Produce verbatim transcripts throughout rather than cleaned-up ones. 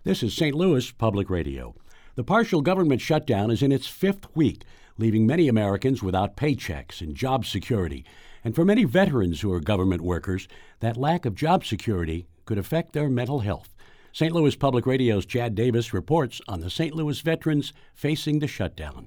This is Saint Louis Public Radio. The partial government shutdown is in its fifth week, leaving many Americans without paychecks and job security. And for many veterans who are government workers, that lack of job security could affect their mental health. Saint Louis Public Radio's Chad Davis reports on the Saint Louis veterans facing the shutdown.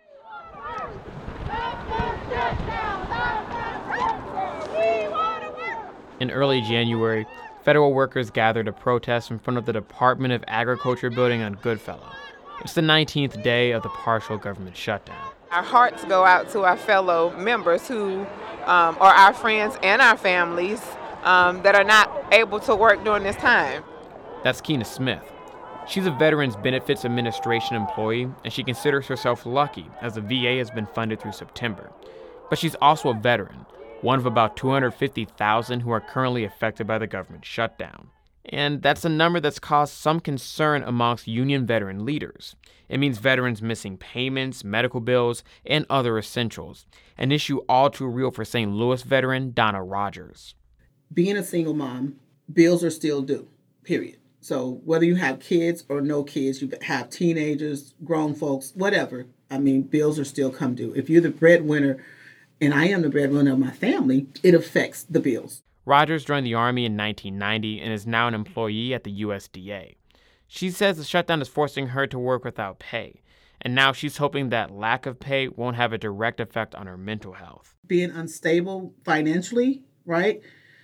In early January, federal workers gathered to protest in front of the Department of Agriculture building on Goodfellow. It's the nineteenth day of the partial government shutdown. Our hearts go out to our fellow members who um, are our friends and our families um, that are not able to work during this time. That's Keena Smith. She's a Veterans Benefits Administration employee, and she considers herself lucky as the V A has been funded through September. But she's also a veteran, one of about two hundred fifty thousand who are currently affected by the government shutdown. And that's a number that's caused some concern amongst union veteran leaders. It means veterans missing payments, medical bills, and other essentials, an issue all too real for Saint Louis veteran Donna Rogers. Being a single mom, bills are still due, period. So whether you have kids or no kids, you have teenagers, grown folks, whatever, I mean, bills are still come due. If you're the breadwinner, and I am the breadwinner of my family, it affects the bills. Rogers joined the Army in nineteen ninety and is now an employee at the U S D A. She says the shutdown is forcing her to work without pay, and now she's hoping that lack of pay won't have a direct effect on her mental health. Being unstable financially, right,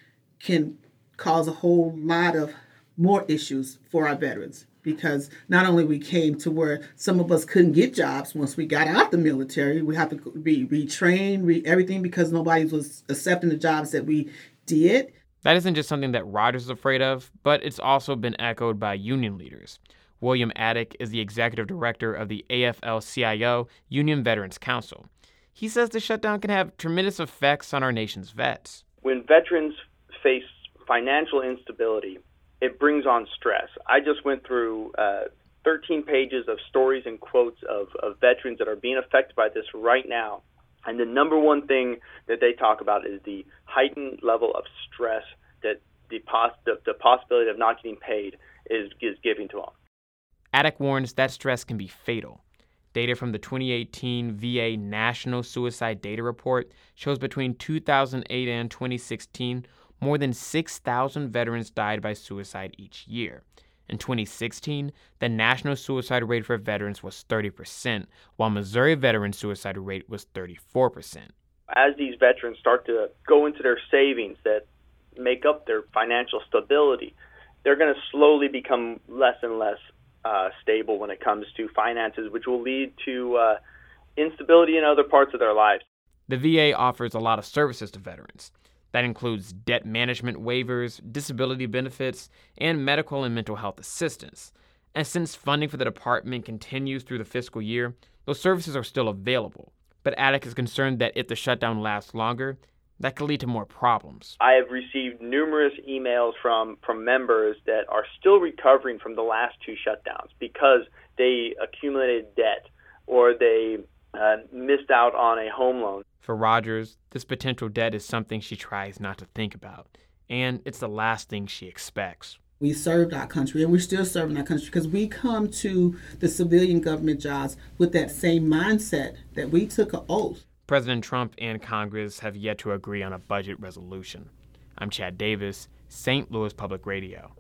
can cause a whole lot of more issues for our veterans, because not only we came to where some of us couldn't get jobs once we got out the military, we have to be retrained, re- everything, because nobody was accepting the jobs that we did. That isn't just something that Rogers is afraid of, but it's also been echoed by union leaders. William Attic is the executive director of the A F L C I O Union Veterans Council. He says the shutdown can have tremendous effects on our nation's vets. When veterans face financial instability, it brings on stress. I just went through uh, thirteen pages of stories and quotes of, of veterans that are being affected by this right now. And the number one thing that they talk about is the heightened level of stress that the, poss- the, the possibility of not getting paid is, is giving to them. Attic warns that stress can be fatal. Data from the twenty eighteen V A National Suicide Data Report shows between two thousand eight and twenty sixteen, more than six thousand veterans died by suicide each year. In twenty sixteen, the national suicide rate for veterans was thirty percent, while Missouri veteran suicide rate was thirty-four percent. As these veterans start to go into their savings that make up their financial stability, they're going to slowly become less and less uh, stable when it comes to finances, which will lead to uh, instability in other parts of their lives. The V A offers a lot of services to veterans. That includes debt management waivers, disability benefits, and medical and mental health assistance. And since funding for the department continues through the fiscal year, those services are still available. But Attic is concerned that if the shutdown lasts longer, that could lead to more problems. I have received numerous emails from, from members that are still recovering from the last two shutdowns because they accumulated debt or they uh, missed out on a home loan. For Rogers, this potential debt is something she tries not to think about, and it's the last thing she expects. We served our country, and we're still serving our country because we come to the civilian government jobs with that same mindset that we took an oath. President Trump and Congress have yet to agree on a budget resolution. I'm Chad Davis, Saint Louis Public Radio.